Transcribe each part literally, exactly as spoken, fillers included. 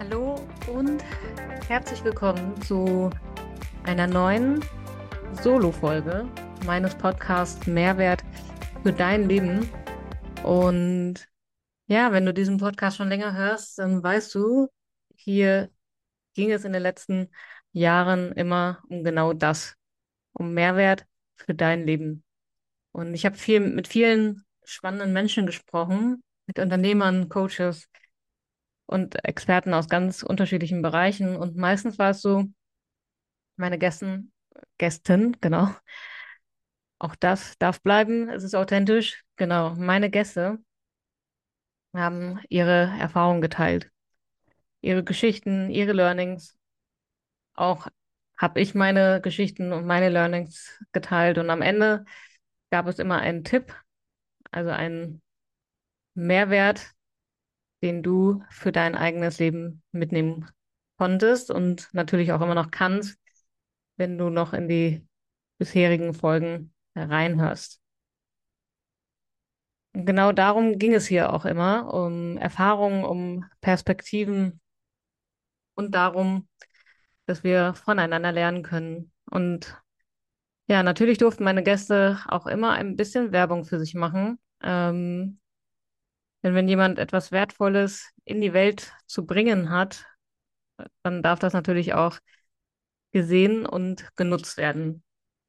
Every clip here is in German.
Hallo und herzlich willkommen zu einer neuen Solo-Folge meines Podcasts Mehrwert für dein Leben. Und ja, wenn du diesen Podcast schon länger hörst, dann weißt du, hier ging es in den letzten Jahren immer um genau das, um Mehrwert für dein Leben. Und ich habe viel mit vielen spannenden Menschen gesprochen, mit Unternehmern, Coaches und Experten aus ganz unterschiedlichen Bereichen. Und meistens war es so, meine Gästen, Gästen, genau. Auch das darf bleiben. Es ist authentisch. Genau. Meine Gäste haben ihre Erfahrungen geteilt, ihre Geschichten, ihre Learnings. Auch habe ich meine Geschichten und meine Learnings geteilt. Und am Ende gab es immer einen Tipp, also einen Mehrwert, den du für dein eigenes Leben mitnehmen konntest und natürlich auch immer noch kannst, wenn du noch in die bisherigen Folgen reinhörst. Und genau darum ging es hier auch immer, um Erfahrungen, um Perspektiven und darum, dass wir voneinander lernen können. Und ja, natürlich durften meine Gäste auch immer ein bisschen Werbung für sich machen. Ähm, denn wenn jemand etwas Wertvolles in die Welt zu bringen hat, dann darf das natürlich auch gesehen und genutzt werden.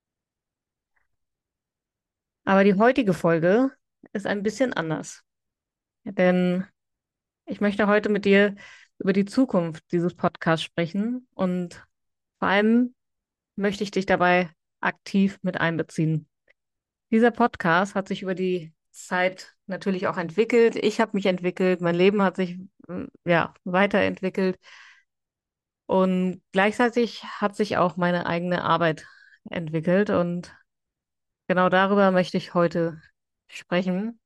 Aber die heutige Folge ist ein bisschen anders. Denn ich möchte heute mit dir über die Zukunft dieses Podcasts sprechen und vor allem möchte ich dich dabei aktiv mit einbeziehen. Dieser Podcast hat sich über die Zeit natürlich auch entwickelt. Ich habe mich entwickelt, mein Leben hat sich mm, ja weiterentwickelt und gleichzeitig hat sich auch meine eigene Arbeit entwickelt und genau darüber möchte ich heute sprechen.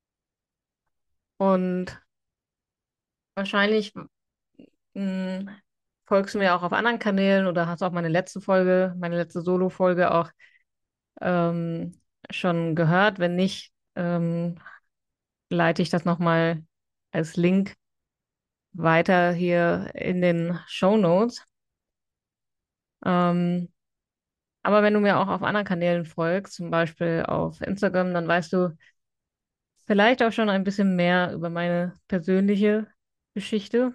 Und wahrscheinlich mm, folgst du mir auch auf anderen Kanälen oder hast auch meine letzte Folge, meine letzte Solo-Folge auch ähm, schon gehört. Wenn nicht, ähm, leite ich das nochmal als Link weiter hier in den Show Notes. Ähm, aber wenn du mir auch auf anderen Kanälen folgst, zum Beispiel auf Instagram, dann weißt du vielleicht auch schon ein bisschen mehr über meine persönliche Geschichte.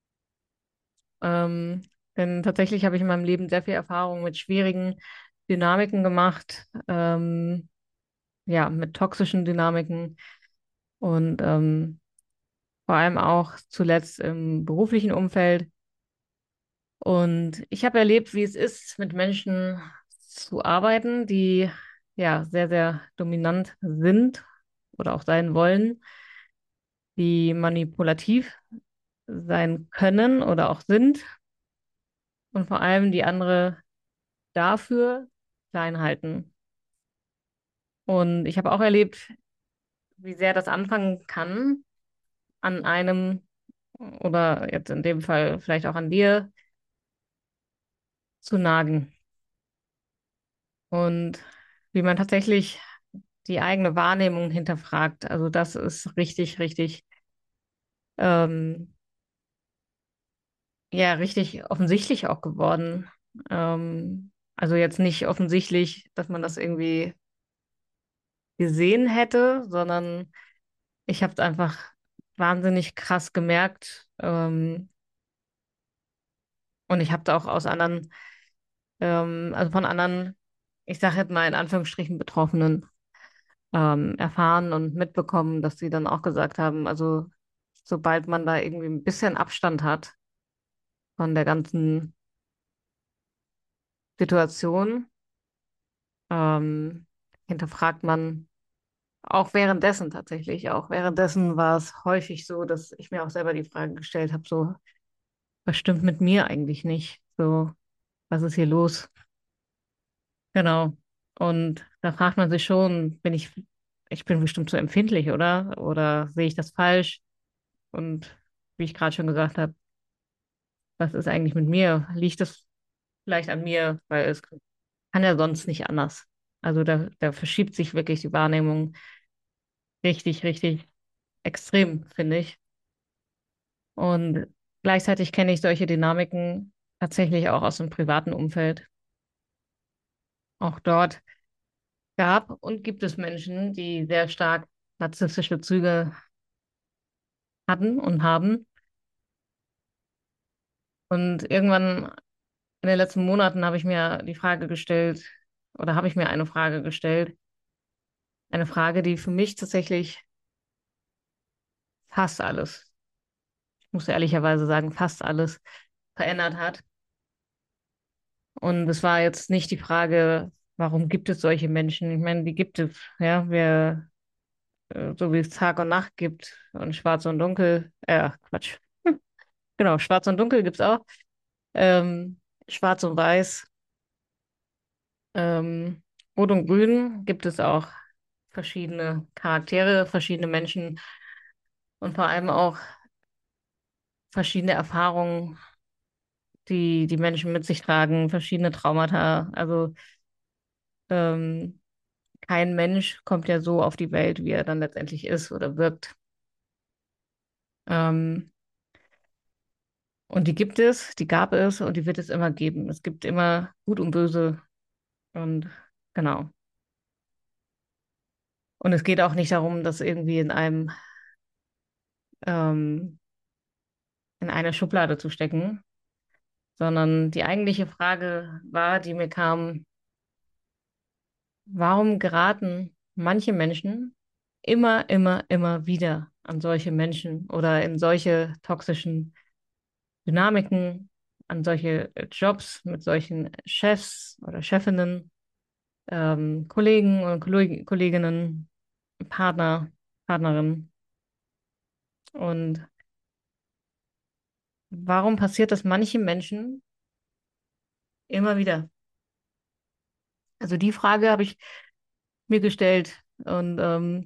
Ähm, denn tatsächlich habe ich in meinem Leben sehr viel Erfahrung mit schwierigen Dynamiken gemacht, ähm, ja, mit toxischen Dynamiken und ähm, vor allem auch zuletzt im beruflichen Umfeld. Und ich habe erlebt, wie es ist, mit Menschen zu arbeiten, die ja sehr, sehr dominant sind oder auch sein wollen, die manipulativ sein können oder auch sind und vor allem die andere dafür klein halten. Und ich habe auch erlebt, wie sehr das anfangen kann, an einem oder jetzt in dem Fall vielleicht auch an dir zu nagen. Und wie man tatsächlich die eigene Wahrnehmung hinterfragt. Also das ist richtig, richtig, ähm, ja, richtig offensichtlich auch geworden. Ähm, also jetzt nicht offensichtlich, dass man das irgendwie gesehen hätte, sondern ich habe es einfach wahnsinnig krass gemerkt. Ähm, und ich habe es auch aus anderen, ähm, also von anderen, ich sage jetzt mal in Anführungsstrichen Betroffenen, ähm, erfahren und mitbekommen, dass sie dann auch gesagt haben, also sobald man da irgendwie ein bisschen Abstand hat von der ganzen Situation, ähm, hinterfragt man auch währenddessen tatsächlich. Auch währenddessen war es häufig so, dass ich mir auch selber die Frage gestellt habe, so, was stimmt mit mir eigentlich nicht? So, was ist hier los? Genau. Und da fragt man sich schon, bin ich, ich bin bestimmt zu empfindlich, oder? Oder sehe ich das falsch? Und wie ich gerade schon gesagt habe, was ist eigentlich mit mir? Liegt das vielleicht an mir? Weil es kann ja sonst nicht anders. Also da, da verschiebt sich wirklich die Wahrnehmung richtig, richtig extrem, finde ich. Und gleichzeitig kenne ich solche Dynamiken tatsächlich auch aus dem privaten Umfeld. Auch dort gab und gibt es Menschen, die sehr stark narzisstische Züge hatten und haben. Und irgendwann in den letzten Monaten habe ich mir die Frage gestellt, oder habe ich mir eine Frage gestellt, eine Frage, die für mich tatsächlich fast alles, ich muss ehrlicherweise sagen, fast alles verändert hat. Und es war jetzt nicht die Frage, warum gibt es solche Menschen? Ich meine, die gibt es, ja, wir, äh, so wie es Tag und Nacht gibt und Schwarz und Dunkel, äh, Quatsch, genau, Schwarz und Dunkel gibt es auch, ähm, Schwarz und Weiß, ähm, Rot und Grün gibt es auch verschiedene Charaktere, verschiedene Menschen und vor allem auch verschiedene Erfahrungen, die die Menschen mit sich tragen, verschiedene Traumata. Also ähm, kein Mensch kommt ja so auf die Welt, wie er dann letztendlich ist oder wirkt. Ähm, und die gibt es, die gab es und die wird es immer geben. Es gibt immer Gut und Böse und genau. Und es geht auch nicht darum, das irgendwie in einem ähm, in eine Schublade zu stecken, sondern die eigentliche Frage war, die mir kam, warum geraten manche Menschen immer, immer, immer wieder an solche Menschen oder in solche toxischen Dynamiken, an solche äh, Jobs mit solchen Chefs oder Chefinnen, ähm, Kollegen und Kolleg Kolleginnen, Partner, Partnerinnen. Und warum passiert das manche Menschen immer wieder? Also die Frage habe ich mir gestellt. Und ähm,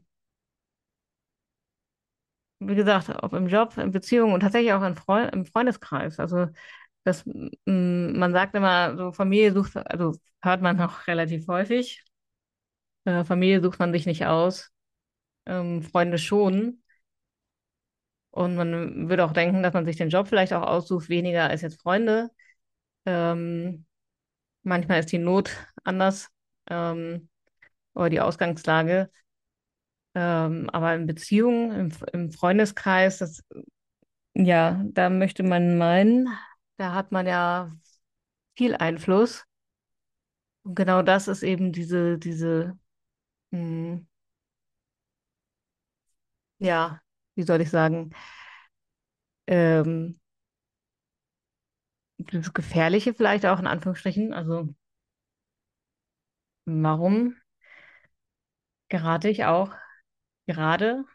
wie gesagt, ob im Job, in Beziehungen und tatsächlich auch in Freu im Freundeskreis. Also das, mm, man sagt immer, so Familie sucht, also hört man noch relativ häufig. Äh, Familie sucht man sich nicht aus, ähm, Freunde schon. Und man würde auch denken, dass man sich den Job vielleicht auch aussucht, weniger als jetzt Freunde. Ähm, manchmal ist die Not anders, ähm, oder die Ausgangslage. Ähm, aber in Beziehungen, im, im Freundeskreis, das, ja, da möchte man meinen, da hat man ja viel Einfluss. Und genau das ist eben diese, diese, mh, ja, wie soll ich sagen, ähm, das Gefährliche vielleicht auch in Anführungsstrichen. Also warum gerate ich auch gerade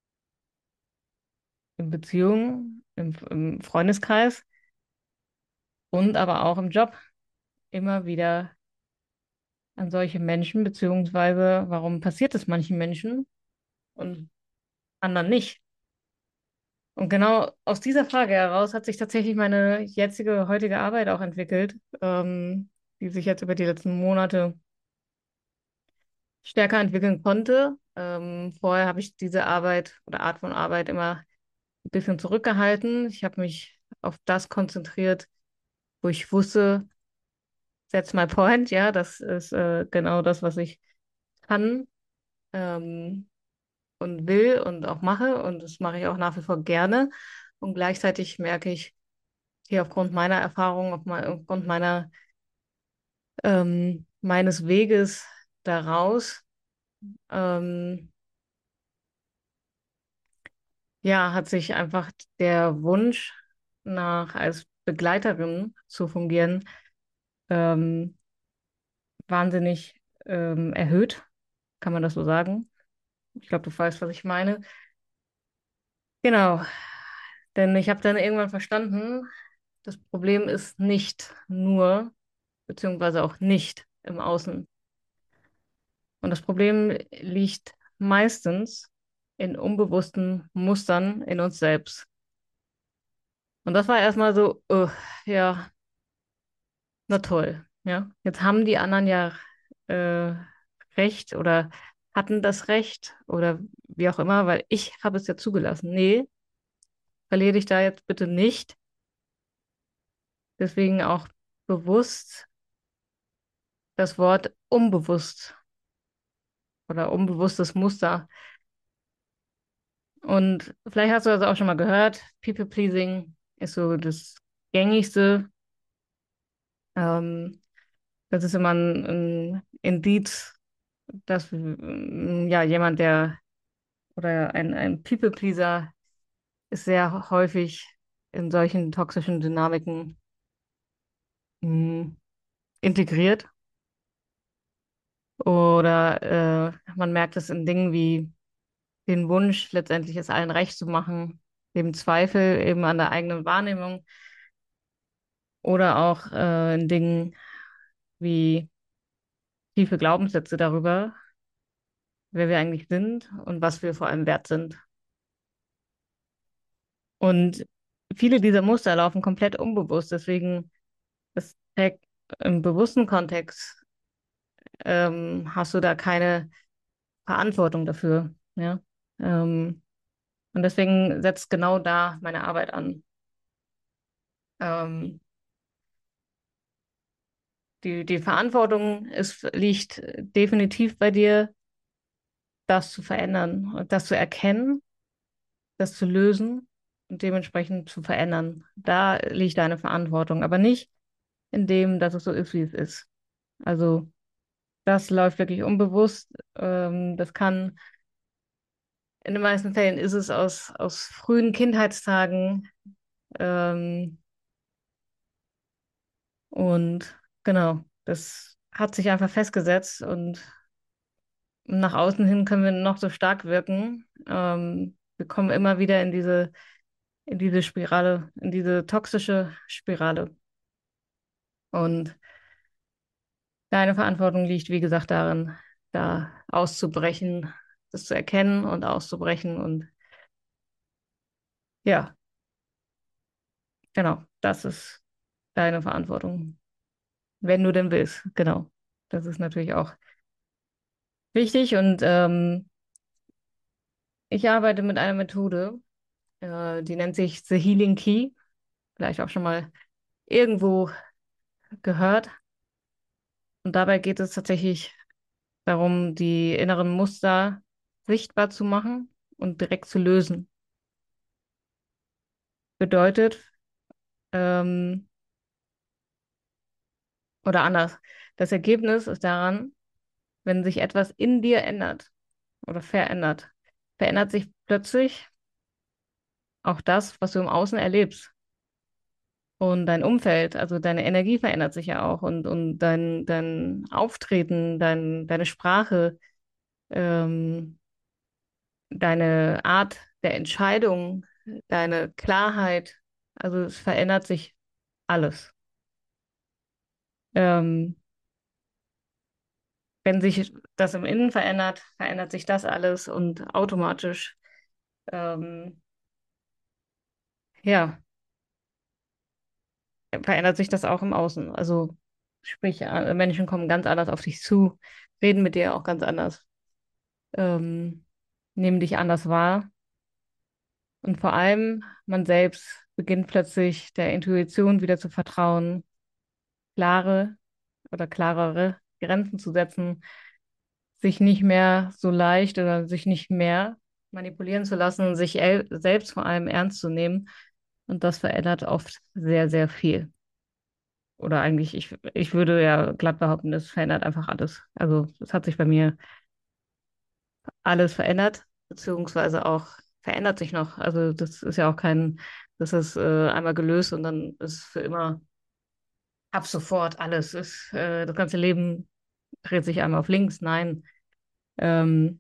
in Beziehungen, im, im Freundeskreis und aber auch im Job immer wieder an solche Menschen, beziehungsweise warum passiert es manchen Menschen und anderen nicht? Und genau aus dieser Frage heraus hat sich tatsächlich meine jetzige, heutige Arbeit auch entwickelt, ähm, die sich jetzt über die letzten Monate stärker entwickeln konnte. Ähm, vorher habe ich diese Arbeit oder Art von Arbeit immer ein bisschen zurückgehalten. Ich habe mich auf das konzentriert, wo ich wusste, that's my point, ja, das ist äh, genau das, was ich kann ähm, und will und auch mache. Und das mache ich auch nach wie vor gerne. Und gleichzeitig merke ich, hier aufgrund meiner Erfahrung, auf mein, aufgrund meiner, ähm, meines Weges daraus, ähm, ja, hat sich einfach der Wunsch nach als Begleiterin zu fungieren, ähm, wahnsinnig ähm, erhöht. Kann man das so sagen? Ich glaube, du weißt, was ich meine. Genau, denn ich habe dann irgendwann verstanden, das Problem ist nicht nur, beziehungsweise auch nicht im Außen. Und das Problem liegt meistens in unbewussten Mustern in uns selbst. Und das war erstmal so, uh, ja, na toll, ja. Jetzt haben die anderen ja äh, Recht oder hatten das Recht oder wie auch immer, weil ich habe es ja zugelassen. Nee, verliere dich da jetzt bitte nicht. Deswegen auch bewusst das Wort unbewusst oder unbewusstes Muster. Und vielleicht hast du das auch schon mal gehört. People-Pleasing ist so das Gängigste. Ähm, Das ist immer ein, ein Indiz, dass mm, ja jemand, der oder ein, ein People-Pleaser ist sehr häufig in solchen toxischen Dynamiken mm, integriert. Oder äh, man merkt es in Dingen wie den Wunsch, letztendlich es allen recht zu machen, dem Zweifel eben an der eigenen Wahrnehmung oder auch äh, in Dingen wie tiefe Glaubenssätze darüber, wer wir eigentlich sind und was wir vor allem wert sind. Und viele dieser Muster laufen komplett unbewusst, deswegen das trägt im bewussten Kontext ähm, hast du da keine Verantwortung dafür, ja. Ähm, und deswegen setzt genau da meine Arbeit an. Ähm, die, die Verantwortung ist, liegt definitiv bei dir, das zu verändern und das zu erkennen, das zu lösen und dementsprechend zu verändern. Da liegt deine Verantwortung, aber nicht in dem, dass es so ist, wie es ist. Also das läuft wirklich unbewusst. Ähm, das kann, in den meisten Fällen ist es aus, aus frühen Kindheitstagen. Ähm, und genau, das hat sich einfach festgesetzt und nach außen hin können wir noch so stark wirken. Ähm, wir kommen immer wieder in diese, in diese Spirale, in diese toxische Spirale. Und deine Verantwortung liegt, wie gesagt, darin, da auszubrechen, das zu erkennen und auszubrechen. Und ja, genau, das ist deine Verantwortung, wenn du denn willst. Genau, das ist natürlich auch wichtig. Und ähm, ich arbeite mit einer Methode, äh, die nennt sich The Healing Key. Vielleicht auch schon mal irgendwo gehört. Und dabei geht es tatsächlich darum, die inneren Muster sichtbar zu machen und direkt zu lösen. Bedeutet, ähm, oder anders, das Ergebnis ist daran, wenn sich etwas in dir ändert oder verändert, verändert sich plötzlich auch das, was du im Außen erlebst. Und dein Umfeld, also deine Energie verändert sich ja auch und, und dein, dein Auftreten, dein, deine Sprache, ähm, deine Art der Entscheidung, deine Klarheit. Also es verändert sich alles. Ähm, wenn sich das im Innen verändert, verändert sich das alles und automatisch, ähm, ja, verändert sich das auch im Außen. Also sprich, äh, Menschen kommen ganz anders auf dich zu, reden mit dir auch ganz anders, ähm, nehmen dich anders wahr. Und vor allem man selbst beginnt plötzlich der Intuition wieder zu vertrauen, klare oder klarere Grenzen zu setzen, sich nicht mehr so leicht oder sich nicht mehr manipulieren zu lassen, sich el selbst vor allem ernst zu nehmen. Und das verändert oft sehr, sehr viel. Oder eigentlich, ich, ich würde ja glatt behaupten, es verändert einfach alles. Also es hat sich bei mir alles verändert, beziehungsweise auch verändert sich noch. Also das ist ja auch kein, das ist äh, einmal gelöst und dann ist es für immer ab sofort alles. Ist, äh, das ganze Leben dreht sich einmal auf links. Nein. Ähm,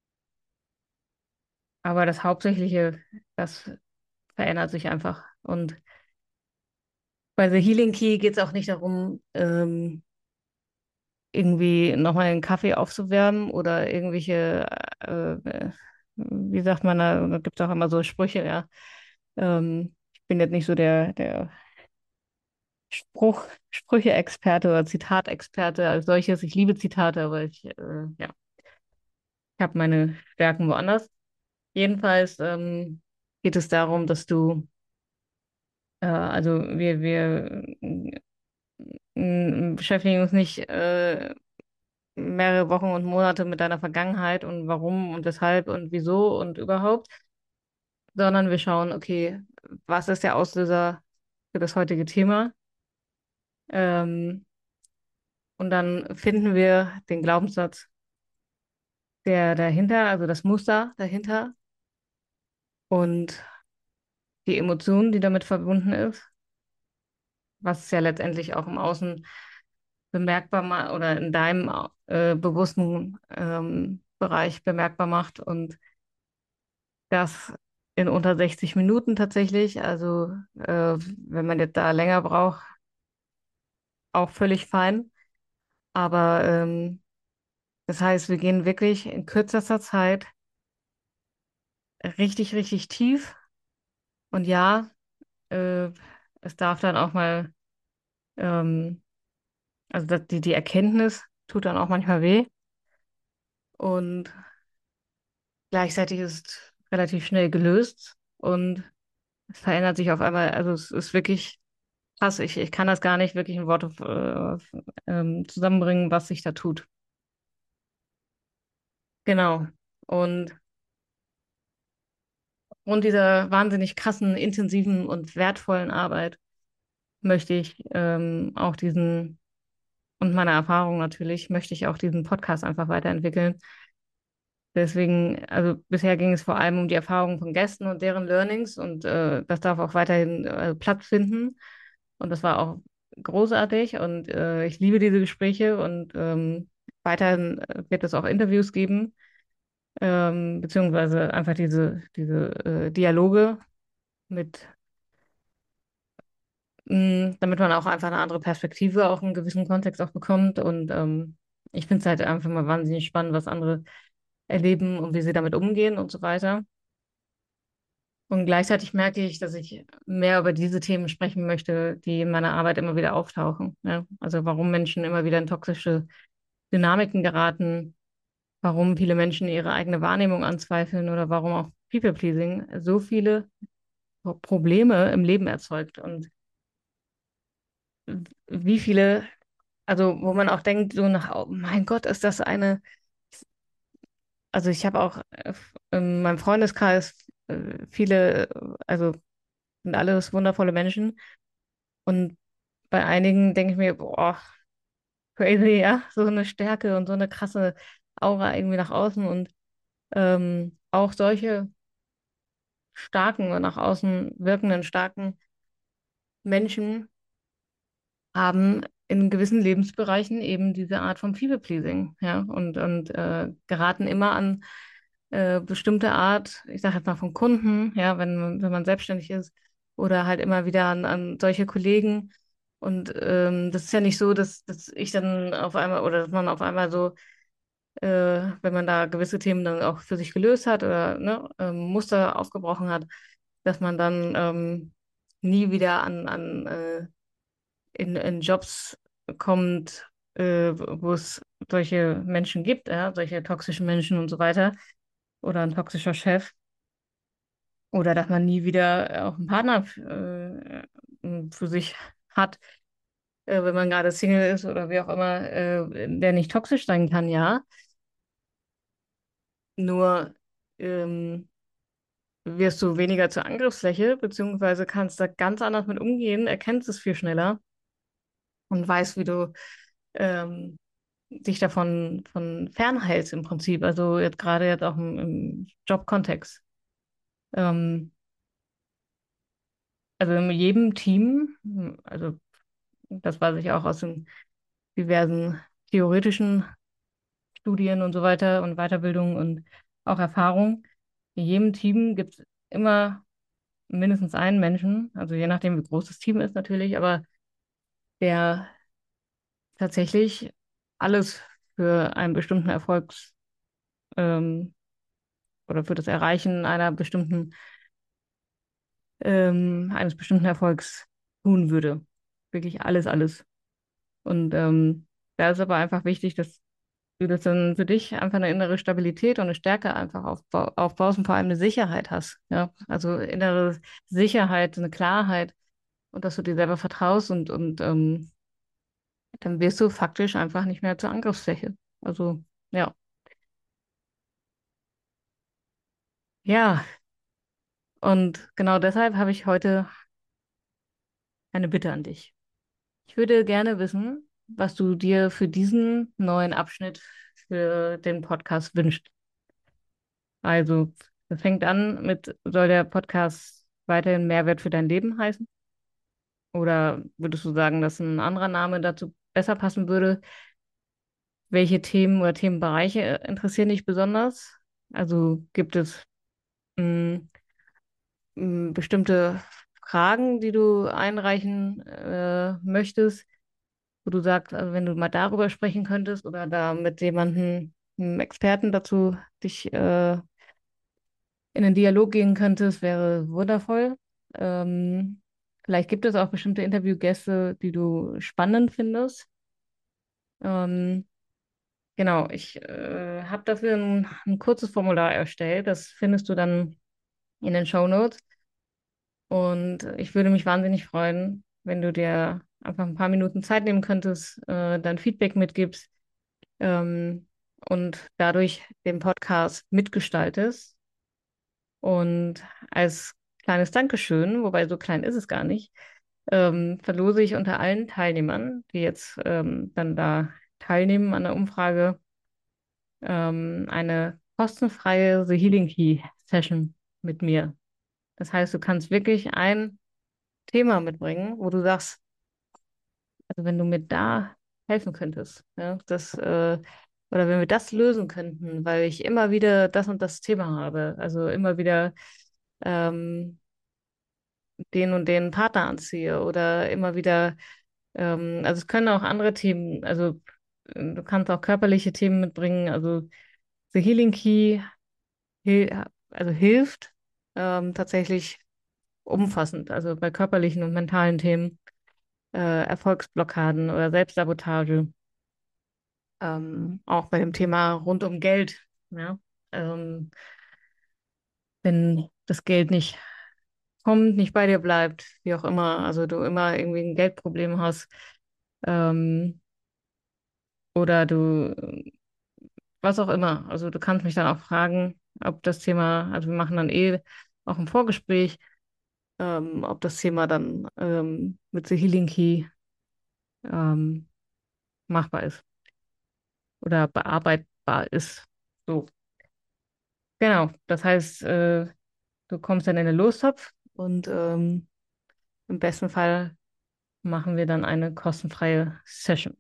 aber das Hauptsächliche, das verändert sich einfach. Und bei The Healing Key geht es auch nicht darum, ähm, irgendwie nochmal einen Kaffee aufzuwärmen oder irgendwelche, äh, äh, wie sagt man, da, da gibt es auch immer so Sprüche, ja. Ähm, ich bin jetzt nicht so der, der Spruch, Sprüche-Experte oder Zitatexperte als solches. Ich liebe Zitate, aber ich, äh, ja, ich habe meine Stärken woanders. Jedenfalls ähm, geht es darum, dass du Äh, also wir, wir mm, beschäftigen uns nicht äh, mehrere Wochen und Monate mit deiner Vergangenheit und warum und weshalb und wieso und überhaupt, sondern wir schauen, okay, was ist der Auslöser für das heutige Thema? Ähm, und dann finden wir den Glaubenssatz, der dahinter, also das Muster dahinter und die Emotion, die damit verbunden ist, was es ja letztendlich auch im Außen bemerkbar ma oder in deinem äh, bewussten ähm, Bereich bemerkbar macht und das in unter sechzig Minuten tatsächlich. Also äh, wenn man jetzt da länger braucht, auch völlig fein. Aber ähm, das heißt, wir gehen wirklich in kürzester Zeit richtig, richtig tief. Und ja, äh, es darf dann auch mal, ähm, also das, die, die Erkenntnis tut dann auch manchmal weh. Und gleichzeitig ist relativ schnell gelöst und es verändert sich auf einmal. Also es ist wirklich krass. Ich, ich kann das gar nicht wirklich in Worte äh, ähm, zusammenbringen, was sich da tut. Genau. Und aufgrund dieser wahnsinnig krassen, intensiven und wertvollen Arbeit möchte ich ähm, auch diesen, und meiner Erfahrung natürlich, möchte ich auch diesen Podcast einfach weiterentwickeln. Deswegen, also bisher ging es vor allem um die Erfahrungen von Gästen und deren Learnings und äh, das darf auch weiterhin äh, Platz finden. Und das war auch großartig und äh, ich liebe diese Gespräche und ähm, weiterhin äh, wird es auch Interviews geben, ähm, beziehungsweise einfach diese, diese äh, Dialoge mit, mh, damit man auch einfach eine andere Perspektive auch in gewissen Kontext auch bekommt. Und ähm, ich finde es halt einfach mal wahnsinnig spannend, was andere erleben und wie sie damit umgehen und so weiter. Und gleichzeitig merke ich, dass ich mehr über diese Themen sprechen möchte, die in meiner Arbeit immer wieder auftauchen. Ja? Also warum Menschen immer wieder in toxische Dynamiken geraten, warum viele Menschen ihre eigene Wahrnehmung anzweifeln oder warum auch People-Pleasing so viele Pro- Probleme im Leben erzeugt und wie viele, also wo man auch denkt, so nach, oh mein Gott, ist das eine, also ich habe auch äh, in meinem Freundeskreis äh, viele, äh, also sind alles wundervolle Menschen und bei einigen denke ich mir, boah, crazy, ja, so eine Stärke und so eine krasse Aura irgendwie nach außen und ähm, auch solche starken und nach außen wirkenden starken Menschen haben in gewissen Lebensbereichen eben diese Art von People-Pleasing, ja, und, und äh, geraten immer an äh, bestimmte Art, ich sage jetzt mal von Kunden, ja, wenn man, wenn man selbstständig ist, oder halt immer wieder an, an solche Kollegen. Und ähm, das ist ja nicht so, dass, dass ich dann auf einmal oder dass man auf einmal so, äh, wenn man da gewisse Themen dann auch für sich gelöst hat oder ne, ähm, Muster aufgebrochen hat, dass man dann ähm, nie wieder an, an äh, in, in Jobs kommt, äh, wo es solche Menschen gibt, ja, solche toxischen Menschen und so weiter, oder ein toxischer Chef, oder dass man nie wieder auch einen Partner äh, für sich hat, äh, wenn man gerade Single ist oder wie auch immer, äh, der nicht toxisch sein kann, ja. Nur ähm, wirst du weniger zur Angriffsfläche, beziehungsweise kannst da ganz anders mit umgehen, erkennst es viel schneller und weißt, wie du ähm, dich davon von fernhältst im Prinzip. Also jetzt gerade jetzt auch im, im Jobkontext. Ähm, also in jedem Team, also das weiß ich auch aus den diversen theoretischen Studien und so weiter und Weiterbildung und auch Erfahrung. In jedem Team gibt es immer mindestens einen Menschen, also je nachdem, wie groß das Team ist natürlich, aber der tatsächlich alles für einen bestimmten Erfolgs, ähm, oder für das Erreichen einer bestimmten, ähm, eines bestimmten Erfolgs tun würde. Wirklich alles, alles. Und ähm, da ist aber einfach wichtig, dass du das dann für dich einfach eine innere Stabilität und eine Stärke einfach aufbau aufbaust und vor allem eine Sicherheit hast. Ja, also innere Sicherheit, eine Klarheit, und dass du dir selber vertraust und, und ähm, dann wirst du faktisch einfach nicht mehr zur Angriffsfläche. Also, ja. Ja, und genau deshalb habe ich heute eine Bitte an dich. Ich würde gerne wissen, was du dir für diesen neuen Abschnitt für den Podcast wünschst. Also, es fängt an mit, soll der Podcast weiterhin Mehrwert für dein Leben heißen? Oder würdest du sagen, dass ein anderer Name dazu besser passen würde? Welche Themen oder Themenbereiche äh, interessieren dich besonders? Also gibt es mh, mh, bestimmte Fragen, die du einreichen äh, möchtest, wo du sagst, also wenn du mal darüber sprechen könntest oder da mit jemandem, einem Experten dazu dich äh, in den Dialog gehen könntest, wäre wundervoll. Ähm, Vielleicht gibt es auch bestimmte Interviewgäste, die du spannend findest. Ähm, genau, ich äh, habe dafür ein, ein kurzes Formular erstellt. Das findest du dann in den Show Notes. Und ich würde mich wahnsinnig freuen, wenn du dir einfach ein paar Minuten Zeit nehmen könntest, äh, dein Feedback mitgibst, ähm, und dadurch den Podcast mitgestaltest. Und als kleines Dankeschön, wobei so klein ist es gar nicht, ähm, verlose ich unter allen Teilnehmern, die jetzt ähm, dann da teilnehmen an der Umfrage, ähm, eine kostenfreie The Healing Key Session mit mir. Das heißt, du kannst wirklich ein Thema mitbringen, wo du sagst, also wenn du mir da helfen könntest, ja, das, äh, oder wenn wir das lösen könnten, weil ich immer wieder das und das Thema habe, also immer wieder ähm, den und den Partner anziehe oder immer wieder, ähm, also es können auch andere Themen, also äh, du kannst auch körperliche Themen mitbringen, also The Healing Key hil also hilft ähm, tatsächlich umfassend, also bei körperlichen und mentalen Themen, äh, Erfolgsblockaden oder Selbstsabotage, ähm, auch bei dem Thema rund um Geld, ja, ähm, wenn das Geld nicht kommt, nicht bei dir bleibt, wie auch immer, also du immer irgendwie ein Geldproblem hast, ähm, oder du, was auch immer, also du kannst mich dann auch fragen, ob das Thema, also wir machen dann eh auch ein Vorgespräch, ähm, ob das Thema dann ähm, mit The Healing Key ähm, machbar ist oder bearbeitbar ist. So, genau. Das heißt, äh, du kommst dann in den Lostopf und ähm, im besten Fall machen wir dann eine kostenfreie Session.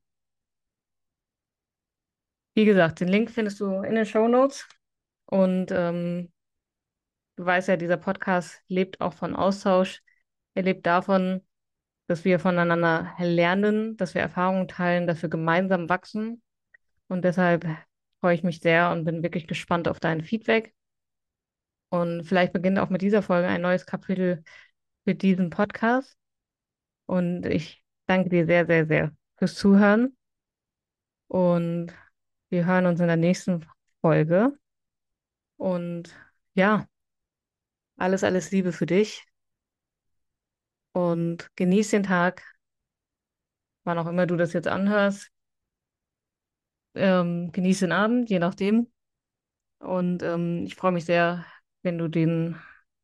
Wie gesagt, den Link findest du in den Show Notes und ähm, du weißt ja, dieser Podcast lebt auch von Austausch. Er lebt davon, dass wir voneinander lernen, dass wir Erfahrungen teilen, dass wir gemeinsam wachsen. Und deshalb freue ich mich sehr und bin wirklich gespannt auf dein Feedback. Und vielleicht beginnt auch mit dieser Folge ein neues Kapitel für diesen Podcast. Und ich danke dir sehr, sehr, sehr fürs Zuhören. Und wir hören uns in der nächsten Folge. Und ja, alles, alles Liebe für dich. Und genieß den Tag, wann auch immer du das jetzt anhörst. Ähm, genieß den Abend, je nachdem. Und ähm, ich freue mich sehr, wenn du den,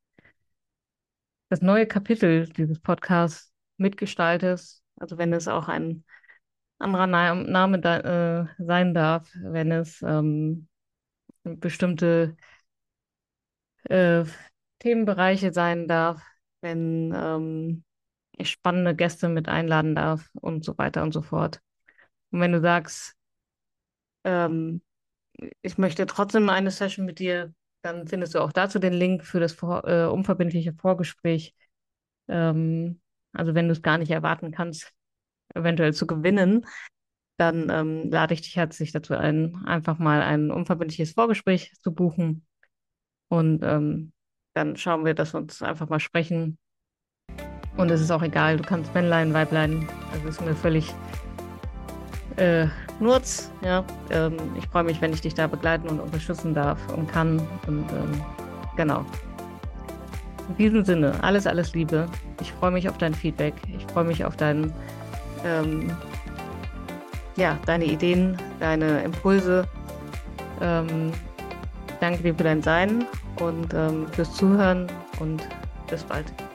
das neue Kapitel dieses Podcasts mitgestaltest. Also wenn es auch ein anderer Na Name da, äh, sein darf, wenn es ähm, bestimmte äh, Themenbereiche sein darf, wenn ähm, ich spannende Gäste mit einladen darf und so weiter und so fort. Und wenn du sagst, ähm, ich möchte trotzdem eine Session mit dir, dann findest du auch dazu den Link für das vor, äh, unverbindliche Vorgespräch. Ähm, also wenn du es gar nicht erwarten kannst, eventuell zu gewinnen, dann ähm, lade ich dich herzlich dazu ein, einfach mal ein unverbindliches Vorgespräch zu buchen. Und ähm, dann schauen wir, dass wir uns einfach mal sprechen. Und es ist auch egal, du kannst Männlein, Weiblein, also ist mir völlig äh, Nurz. Ja? Ähm, ich freue mich, wenn ich dich da begleiten und unterstützen darf und kann. Und ähm, genau. In diesem Sinne, alles, alles Liebe. Ich freue mich auf dein Feedback. Ich freue mich auf dein, ähm, ja, deine Ideen, deine Impulse. Ähm, danke dir für dein Sein und ähm, fürs Zuhören und bis bald.